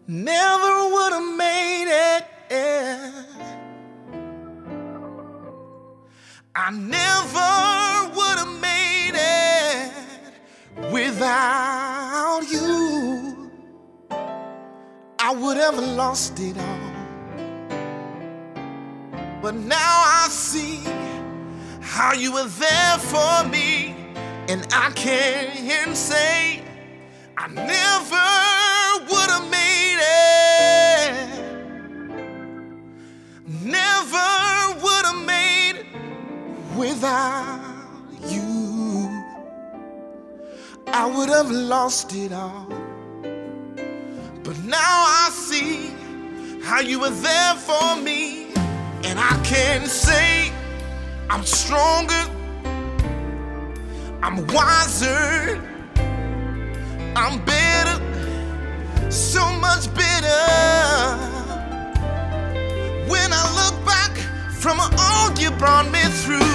never would have made it. I never would have made it without you. I would have lost it all. But now I see how you were there for me, and I can say I never would have made it. Never would have made it without you. I would have lost it all. But now I see how you were there for me, and I can say I'm stronger, I'm wiser, I'm better, so much better. When I look back from all you brought me through,